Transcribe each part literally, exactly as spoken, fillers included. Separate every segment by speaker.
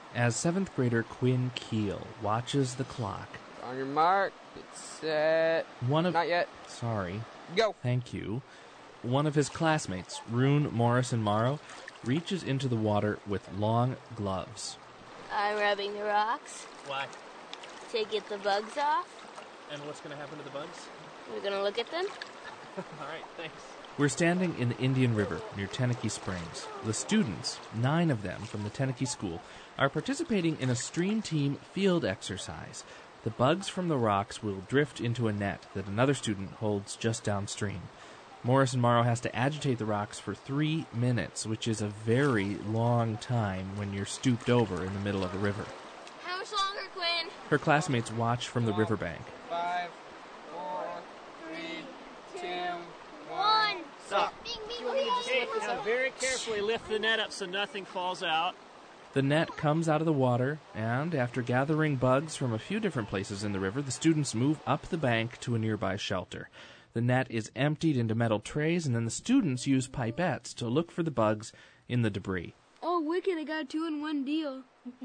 Speaker 1: as seventh grader Quinn Keel watches the clock.
Speaker 2: On your mark, get set.
Speaker 1: One of
Speaker 2: Not yet.
Speaker 1: Sorry.
Speaker 2: Go.
Speaker 1: Thank you. One of his classmates, Rune Morrison Morrow, reaches into the water with long gloves.
Speaker 3: I'm rubbing the rocks.
Speaker 4: Why?
Speaker 3: To get the bugs off.
Speaker 4: And what's going to happen to the bugs?
Speaker 3: We're going to look at them.
Speaker 4: All right, thanks.
Speaker 1: We're standing in the Indian River near Tenakee Springs. The students, nine of them from the Tenakee School, are participating in a stream team field exercise. The bugs from the rocks will drift into a net that another student holds just downstream. Morrison Morrow has to agitate the rocks for three minutes, which is a very long time when you're stooped over in the middle of a river.
Speaker 3: How much longer, Quinn?
Speaker 1: Her classmates watch from the riverbank.
Speaker 2: Five, four, three, two,
Speaker 3: One.
Speaker 2: stop.
Speaker 4: Okay, now very carefully lift the net up so nothing falls out.
Speaker 1: The net comes out of the water, and after gathering bugs from a few different places in the river, the students move up the bank to a nearby shelter. The net is emptied into metal trays, and then the students use pipettes to look for the bugs in the debris.
Speaker 5: Oh, wicked, I got a two-in-one deal.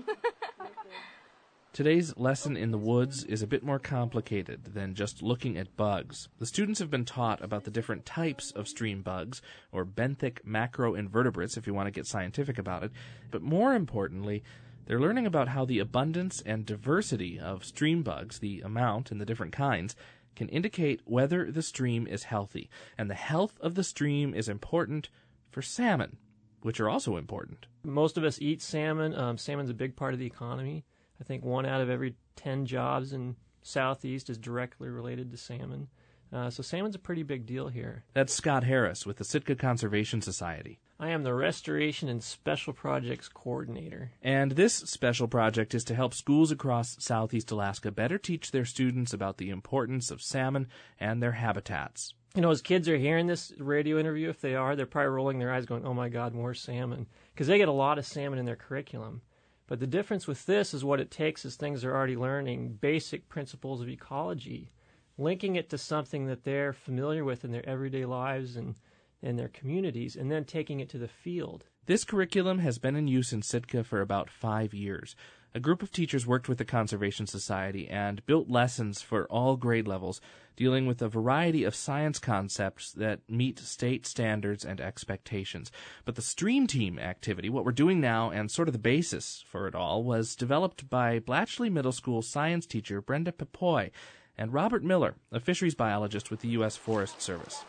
Speaker 1: Today's lesson in the woods is a bit more complicated than just looking at bugs. The students have been taught about the different types of stream bugs, or benthic macroinvertebrates if you want to get scientific about it, but more importantly, they're learning about how the abundance and diversity of stream bugs, the amount and the different kinds, can indicate whether the stream is healthy. And the health of the stream is important for salmon, which are also important.
Speaker 4: Most of us eat salmon. Um, salmon's a big part of the economy. I think one out of every ten jobs in Southeast is directly related to salmon. Uh, so salmon's a pretty big deal here.
Speaker 1: That's Scott Harris with the Sitka Conservation Society.
Speaker 4: I am the Restoration and Special Projects Coordinator.
Speaker 1: And this special project is to help schools across Southeast Alaska better teach their students about the importance of salmon and their habitats.
Speaker 4: You know, as kids are hearing this radio interview, if they are, they're probably rolling their eyes going, oh my God, more salmon. Because they get a lot of salmon in their curriculum. But the difference with this is what it takes is things they're already learning, basic principles of ecology, linking it to something that they're familiar with in their everyday lives and in their communities, and then taking it to the field.
Speaker 1: This curriculum has been in use in Sitka for about five years. A group of teachers worked with the Conservation Society and built lessons for all grade levels, dealing with a variety of science concepts that meet state standards and expectations. But the Stream Team activity, what we're doing now and sort of the basis for it all, was developed by Blatchley Middle School science teacher Brenda Pepoy and Robert Miller, a fisheries biologist with the U S Forest Service.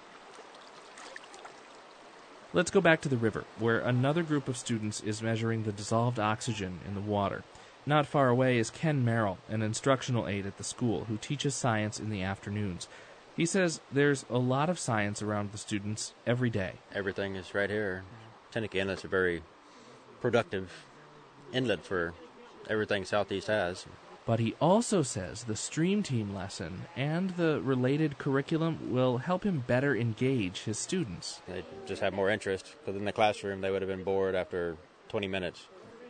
Speaker 1: Let's go back to the river, where another group of students is measuring the dissolved oxygen in the water. Not far away is Ken Merrill, an instructional aide at the school, who teaches science in the afternoons. He says there's a lot of science around the students every day.
Speaker 6: Everything is right here. Tenakee Inlet's a very productive inlet for everything Southeast has.
Speaker 1: But he also says the Stream Team lesson and the related curriculum will help him better engage his students.
Speaker 6: They just have more interest, because in the classroom they would have been bored after twenty minutes.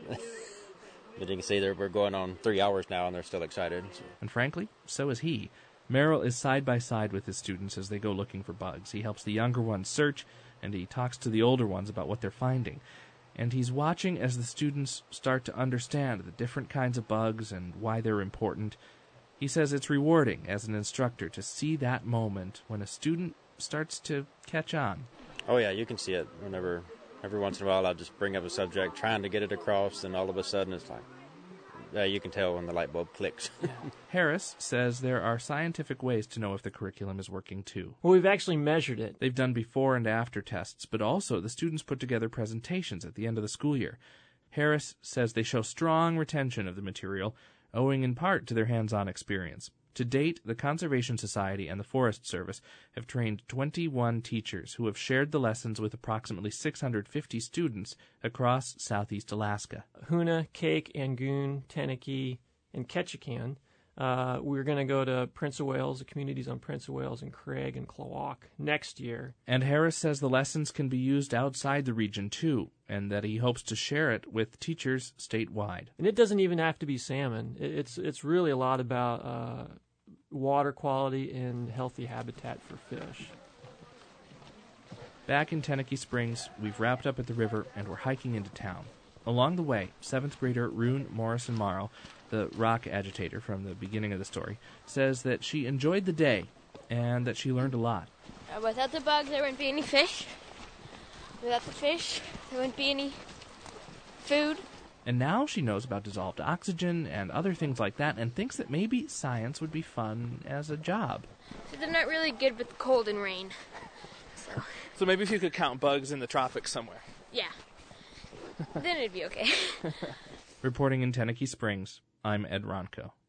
Speaker 6: But you can see that we're going on three hours now and they're still excited. So.
Speaker 1: And frankly, so is he. Merrill is side by side with his students as they go looking for bugs. He helps the younger ones search, and he talks to the older ones about what they're finding. And he's watching as the students start to understand the different kinds of bugs and why they're important. He says it's rewarding as an instructor to see that moment when a student starts to catch on.
Speaker 6: Oh yeah, you can see it whenever, every once in a while I'll just bring up a subject, trying to get it across, and all of a sudden it's like, yeah, you can tell when the light bulb clicks.
Speaker 1: Harris says there are scientific ways to know if the curriculum is working too.
Speaker 4: Well, we've actually measured it.
Speaker 1: They've done before and after tests, but also the students put together presentations at the end of the school year. Harris says they show strong retention of the material, owing in part to their hands-on experience. To date, the Conservation Society and the Forest Service have trained twenty-one teachers who have shared the lessons with approximately six hundred fifty students across Southeast Alaska.
Speaker 4: Hoonah, Cake, Angoon, Tenakee, and Ketchikan. Uh, we're going to go to Prince of Wales, the communities on Prince of Wales, and Craig and Klawock next year.
Speaker 1: And Harris says the lessons can be used outside the region too, and that he hopes to share it with teachers statewide.
Speaker 4: And it doesn't even have to be salmon. It's it's really a lot about uh, water quality and healthy habitat for fish.
Speaker 1: Back in Tenakee Springs, we've wrapped up at the river and we're hiking into town. Along the way, seventh grader Rune Morrison Marl, the rock agitator from the beginning of the story, says that she enjoyed the day and that she learned a lot.
Speaker 3: Uh, without the bugs, there wouldn't be any fish. Without the fish, there wouldn't be any food.
Speaker 1: And now she knows about dissolved oxygen and other things like that and thinks that maybe science would be fun as a job.
Speaker 3: So they're not really good with cold and rain. So,
Speaker 1: So maybe if you could count bugs in the tropics somewhere.
Speaker 3: yeah. Then it'd be okay.
Speaker 1: Reporting in Tennecky Springs, I'm Ed Ronco.